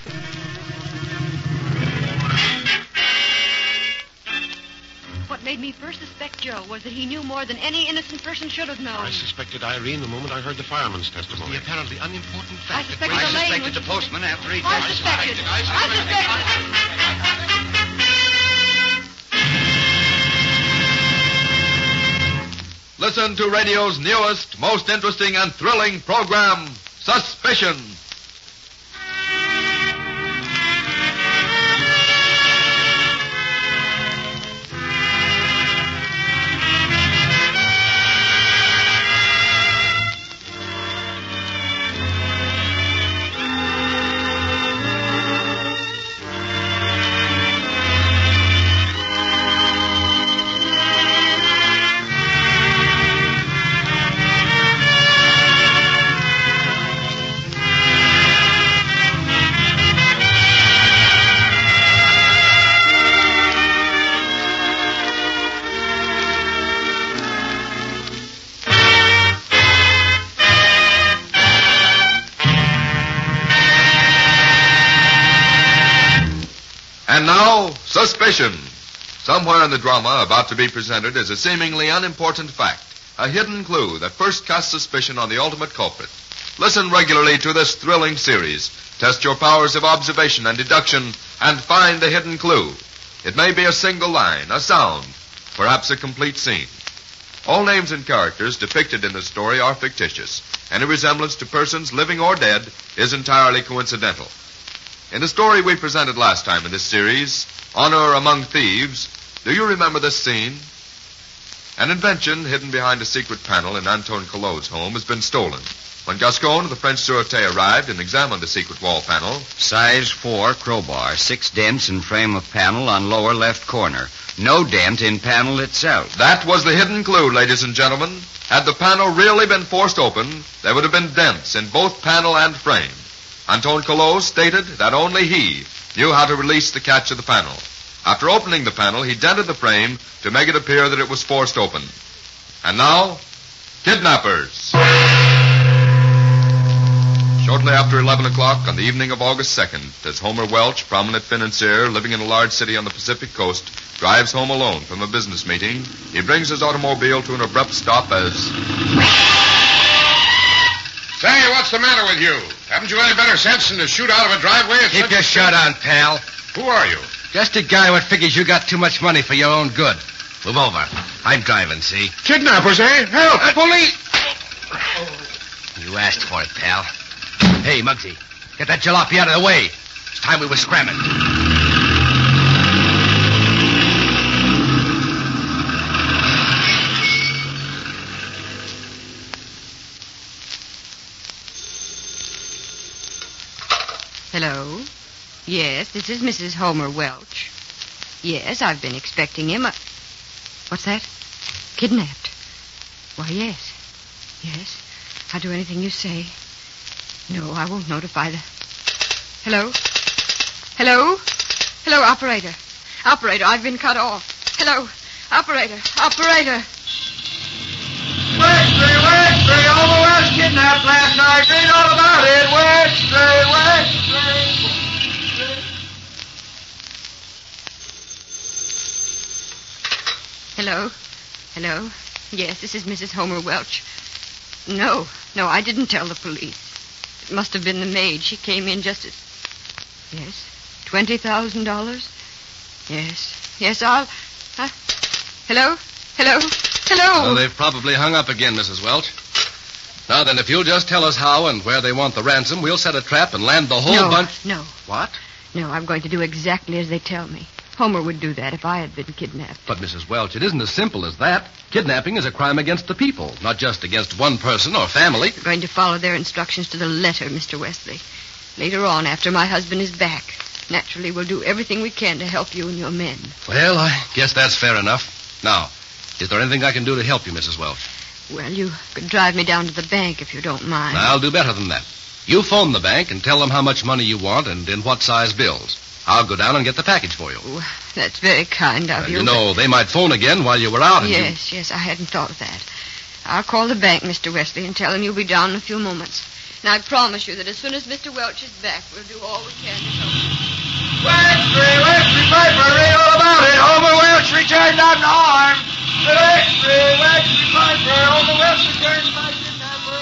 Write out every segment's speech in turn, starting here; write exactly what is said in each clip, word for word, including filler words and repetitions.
What made me first suspect Joe was that he knew more than any innocent person should have known. I suspected Irene the moment I heard the fireman's testimony. The apparently unimportant I fact suspected that... Elaine I suspected was... the postman after he I testified. suspected. I suspected. Listen to radio's newest, most interesting and thrilling program, Suspicion. And now, Suspicion. Somewhere in the drama about to be presented is a seemingly unimportant fact, a hidden clue that first casts suspicion on the ultimate culprit. Listen regularly to this thrilling series. Test your powers of observation and deduction and find the hidden clue. It may be a single line, a sound, perhaps a complete scene. All names and characters depicted in the story are fictitious. Any resemblance to persons living or dead is entirely coincidental. In the story we presented last time in this series, Honor Among Thieves, do you remember this scene? An invention hidden behind a secret panel in Anton Collot's home has been stolen. When Gascon of the French Sûreté arrived and examined the secret wall panel... Size four crowbar, six dents in frame of panel on lower left corner. No dent in panel itself. That was the hidden clue, ladies and gentlemen. Had the panel really been forced open, there would have been dents in both panel and frame. Anton Collot stated that only he knew how to release the catch of the panel. After opening the panel, he dented the frame to make it appear that it was forced open. And now, kidnappers. Shortly after eleven o'clock on the evening of August second, as Homer Welch, prominent financier living in a large city on the Pacific coast, drives home alone from a business meeting, he brings his automobile to an abrupt stop as... Say, what's the matter with you? Haven't you any better sense than to shoot out of a driveway? At Keep your shut on, pal. Who are you? Just a guy what figures you got too much money for your own good. Move over. I'm driving, see? Kidnappers, eh? Help! Uh, police! You asked for it, pal. Hey, Muggsy, get that jalopy out of the way. It's time we were scramming. Hello? Yes, this is Missus Homer Welch. Yes, I've been expecting him. Uh, what's that? Kidnapped? Why, yes. Yes. I'll do anything you say. No, I won't notify the... Hello? Hello? Hello, operator. Operator, I've been cut off. Hello? Operator. Operator. Westry, Westry, Homer was kidnapped last night. Read all about it. Westry, Westry. Hello? Hello? Yes, this is Missus Homer Welch. No, no, I didn't tell the police. It must have been the maid. She came in just as... Yes? Twenty thousand dollars? Yes. Yes, I'll... Huh? Hello? Hello? Hello? Well, they've probably hung up again, Missus Welch. Now then, if you'll just tell us how and where they want the ransom, we'll set a trap and land the whole no, bunch... No, What? no, I'm going to do exactly as they tell me. Homer would do that if I had been kidnapped. But, Missus Welch, it isn't as simple as that. Kidnapping is a crime against the people, not just against one person or family. I'm going to follow their instructions to the letter, Mister Wesley. Later on, after my husband is back, naturally we'll do everything we can to help you and your men. Well, I guess that's fair enough. Now, is there anything I can do to help you, Missus Welch? Well, you could drive me down to the bank if you don't mind. I'll do better than that. You phone the bank and tell them how much money you want and in what size bills. I'll go down and get the package for you. Oh, that's very kind of uh, you. You know, they might phone again while you were out. And yes, you... yes, I hadn't thought of that. I'll call the bank, Mister Wesley, and tell them you'll be down in a few moments. And I promise you that as soon as Mister Welch is back, we'll do all we can to help him. Wexley, Wexley Piper, read all about it. Homer Welch returned unharmed. Wexley, Wexley Piper, Homer Welch returned by kidnapper.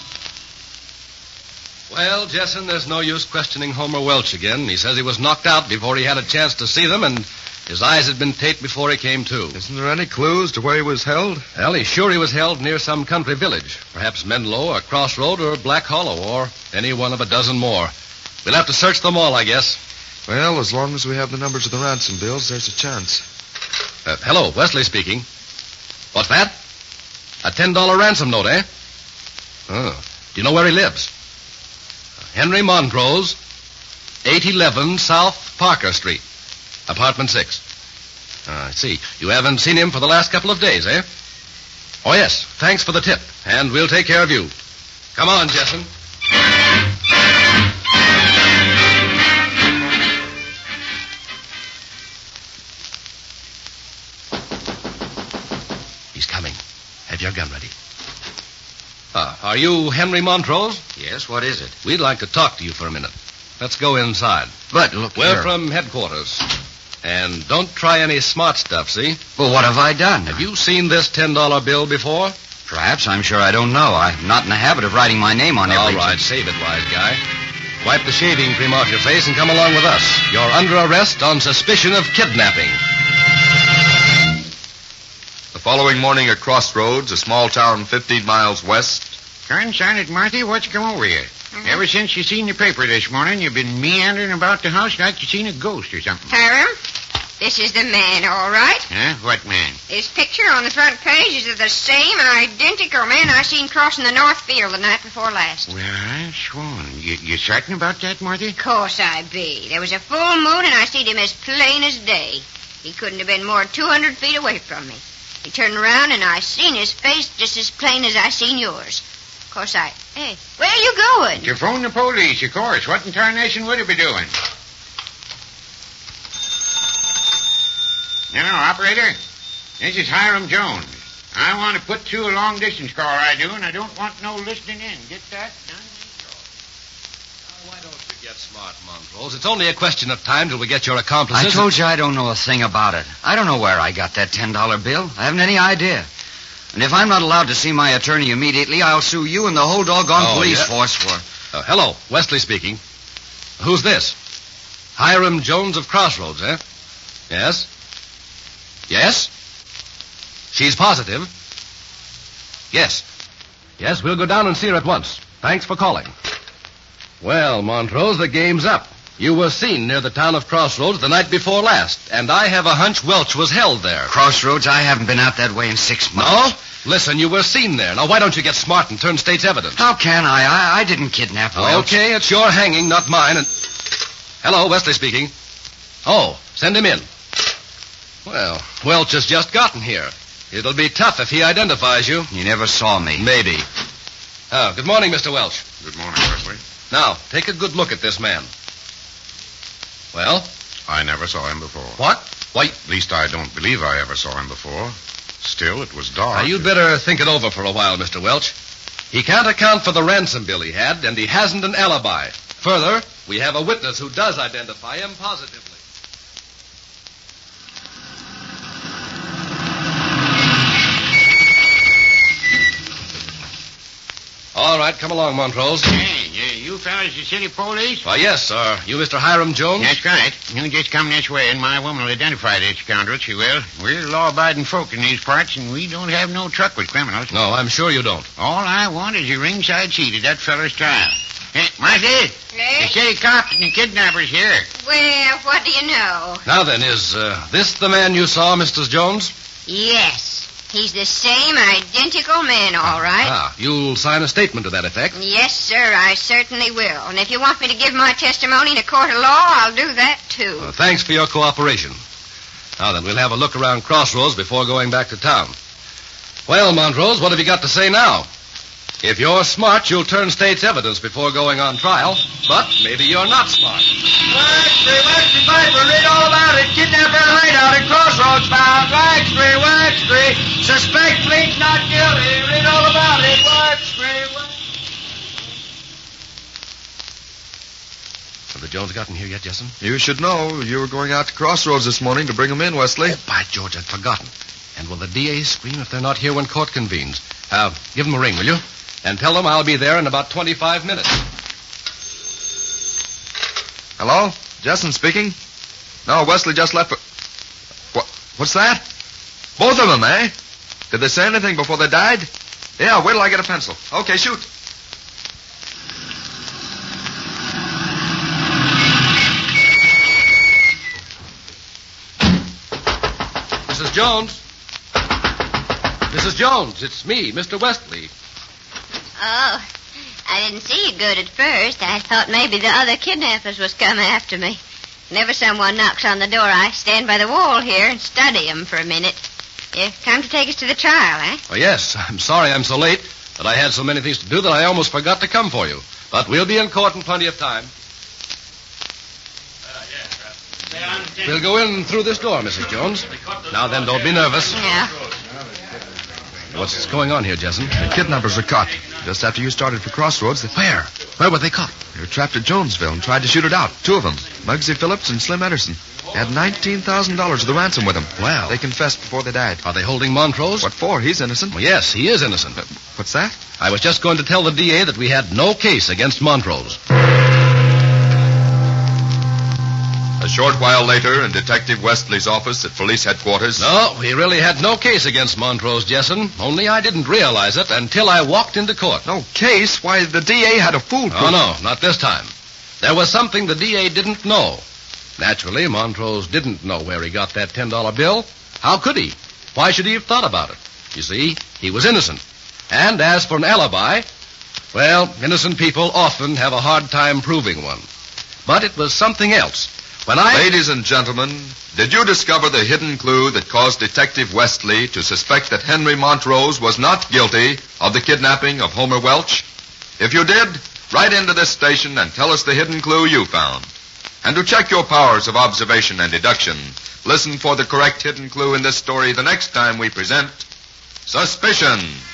Well, Jessen, there's no use questioning Homer Welch again. He says he was knocked out before he had a chance to see them, and his eyes had been taped before he came to. Isn't there any clues to where he was held? Well, he's sure he was held near some country village. Perhaps Menlo, or Crossroad, or Black Hollow, or any one of a dozen more. We'll have to search them all, I guess. Well, as long as we have the numbers of the ransom bills, there's a chance. Uh, hello, Wesley speaking. What's that? A ten dollar ransom note, eh? Oh. Do you know where he lives? Henry Montrose, eight eleven South Parker Street, apartment six. Uh, I see. You haven't seen him for the last couple of days, eh? Oh, yes. Thanks for the tip, and we'll take care of you. Come on, Jessen. He's coming. Have your gun ready. Uh, are you Henry Montrose? Yes, what is it? We'd like to talk to you for a minute. Let's go inside. But look We're here. from headquarters. And don't try any smart stuff, see? Well, what have I done? Have you seen this ten dollar bill before? Perhaps. I'm sure I don't know. I'm not in the habit of writing my name on All everything. right, save it, wise guy. Wipe the shaving cream off your face and come along with us. You're under arrest on suspicion of kidnapping. The following morning at Crossroads, a small town fifteen miles west. Concern it, Marthy, what's come over you? Mm-hmm. Ever since you seen the paper this morning, you've been meandering about the house like you seen a ghost or something. Hiram, this is the man, all right. Huh? What man? His picture on the front page is of the same identical man I seen crossing the North Field the night before last. Well, I swan. You, you certain about that, Marthy? Of course I be. There was a full moon, and I seen him as plain as day. He couldn't have been more than two hundred feet away from me. He turned around, and I seen his face just as plain as I seen yours. Of course, I... Hey, where are you going? To phone the police, of course. What in tarnation would he be doing? Now, operator, this is Hiram Jones. I want to put through a long-distance call, I do, and I don't want no listening in. Get that done? Why don't you get smart, Montrose? It's only a question of time till we get your I accomplices. told you I don't know a thing about it. I don't know where I got that ten dollar bill. I haven't any idea. And if I'm not allowed to see my attorney immediately, I'll sue you and the whole doggone Oh, police yeah? force for... Uh, hello, Wesley speaking. Who's this? Hiram Jones of Crossroads, eh? Yes? Yes? She's positive? Yes. Yes, we'll go down and see her at once. Thanks for calling. Well, Montrose, the game's up. You were seen near the town of Crossroads the night before last, and I have a hunch Welch was held there. Crossroads? I haven't been out that way in six No? months. Listen, you were seen there. Now, why don't you get smart and turn state's evidence? How can I? I, I didn't kidnap Welch. Okay, it's your hanging, not mine. And hello, Wesley speaking. Oh, send him in. Well, Welch has just gotten here. It'll be tough if he identifies you. You never saw me. Maybe. Oh, good morning, Mister Welch. Good morning, Wesley. Now, take a good look at this man. Well? I never saw him before. What? Why, At least I don't believe I ever saw him before. Still, it was dark. now, you'd better think it over for a while, Mister Welch. He can't account for the ransom bill he had, and he hasn't an alibi. Further, we have a witness who does identify him positively. All right, come along, Montrose. Hey, you, you fellas the city police? Why, yes, sir. You Mister Hiram Jones? That's right. You just come this way, and my woman will identify this scoundrel, she will. We're law-abiding folk in these parts, and we don't have no truck with criminals. No, I'm sure you don't. All I want is a ringside seat at that feller's trial. Hey, Marthy, the Eh? city cops and the kidnappers here. Well, what do you know? Now then, is uh, this the man you saw, Missus Jones? Yes. He's the same identical man, all right. Ah, you'll sign a statement to that effect. Yes, sir, I certainly will. And if you want me to give my testimony in a court of law, I'll do that, too. Uh, thanks for your cooperation. Now then, we'll have a look around Crossroads before going back to town. Well, Montrose, what have you got to say now? If you're smart, you'll turn state's evidence before going on trial. But maybe you're not smart. Waxtree, Waxtree Piper, read all about it. Kidnapped and hideout at Crossroads found. Waxtree, Waxtree. Suspect pleads not guilty. Read all about it. Waxtree, Waxtree. Jones gotten here yet, Jessen? You should know. You were going out to Crossroads this morning to bring him in, Wesley. Oh, by George, I'd forgotten. And will the D A scream if they're not here when court convenes? Uh, give them a ring, will you? And tell them I'll be there in about twenty-five minutes. Hello? Jessen speaking? No, Wesley just left for... What, what's that? Both of them, eh? Did they say anything before they died? Yeah, wait till I get a pencil. Okay, shoot. Missus Jones? Missus Jones, it's me, Mister Wesley. Oh, I didn't see you good at first. I thought maybe the other kidnappers was coming after me. Whenever someone knocks on the door, I stand by the wall here and study 'em for a minute. You come to take us to the trial, eh? Oh, yes. I'm sorry I'm so late, but I had so many things to do that I almost forgot to come for you. But we'll be in court in plenty of time. We'll go in through this door, Missus Jones. Now then, don't be nervous. Yeah. What's going on here, Jessen? The kidnappers are caught. Just after you started for Crossroads, they... Where? Where were they caught? They were trapped at Jonesville and tried to shoot it out. Two of them, Muggsy Phillips and Slim Ederson. They had nineteen thousand dollars of the ransom with them. Well. They confessed before they died. Are they holding Montrose? What for? He's innocent. Well, yes, he is innocent. Uh, what's that? I was just going to tell the D A that we had no case against Montrose. A short while later, in Detective Wesley's office at police headquarters... No, we really had no case against Montrose, Jessen. Only I didn't realize it until I walked into court. No case? Why, the D A had a fool... Oh, no, not this time. There was something the D A didn't know. Naturally, Montrose didn't know where he got that ten dollar bill. How could he? Why should he have thought about it? You see, he was innocent. And as for an alibi, well, innocent people often have a hard time proving one. But it was something else. When I... Ladies and gentlemen, did you discover the hidden clue that caused Detective Wesley to suspect that Henry Montrose was not guilty of the kidnapping of Homer Welch? If you did, write into this station and tell us the hidden clue you found. And to check your powers of observation and deduction, listen for the correct hidden clue in this story the next time we present Suspicion.